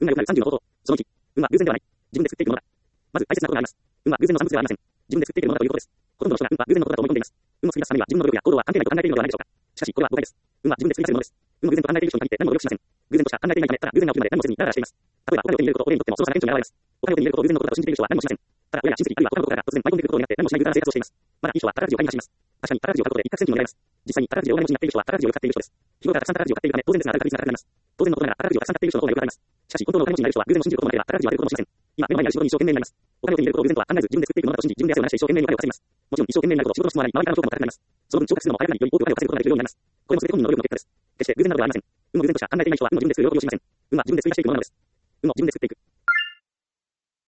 運が良くなる30の方法。その1、運は偶然ではない。自分で作っていくものだ。まず大切なことがあります。運は偶然の産物ではありません。自分で作っていくものだということです。ほとんどの人が運は偶然のことだと思い込んでいます。運を作り出すためには自分の努力や行動は関係ないと考えているのではないでしょうか。しかし、これは誤解です。運は自分で作り出せるものです。運を偶然と考えている人に限って何も努力しません。偶然としか考えていないため、ただ偶然が起きるまで何もせずにダラダラしています。例えば、お金を手に入れることを俺にとってもその差が顕著に現れます。お金を手に入れることを偶然のことだと信じている人は何もしません。ただ、親や親戚あるいは他のことから突然舞い込んでくることになって何もしないぐだな生活をしています。まだいい人は宝くじを買いに走ります。確かに宝くじを買うことで一攫千金もらえます。実際に宝くじで大金持ちになっている人は宝くじを買っている人です。日頃からたくさん宝くじを買っているため、当然ですが、当たる確率が高くなります。当然のことながら、宝くじをたくさん買っている人の方がよく当たります。しかし、本当のお金持ちになる人は偶然を信じることもなければ、宝くじを当てることもしません。今、目の前にある仕事に一生懸命になります。お金を手に入れることを偶然とは考えず、自分で作っていくものだと信じ、自分で汗を流して一生懸命にお金を稼ぎます。もちろん、一生懸命になるほど仕事の質も上がり、周りからの評価も高くなります。その分、昇格するのも早くなり、より多くお金を稼ぐことができるようになります。これも全て本人の努力の結果です。決して偶然などではありません。運を偶然としか考えていない人は運を自分で作る喜びを知りません。運は自分で作り出していくものなのです。運を自分で作っていく。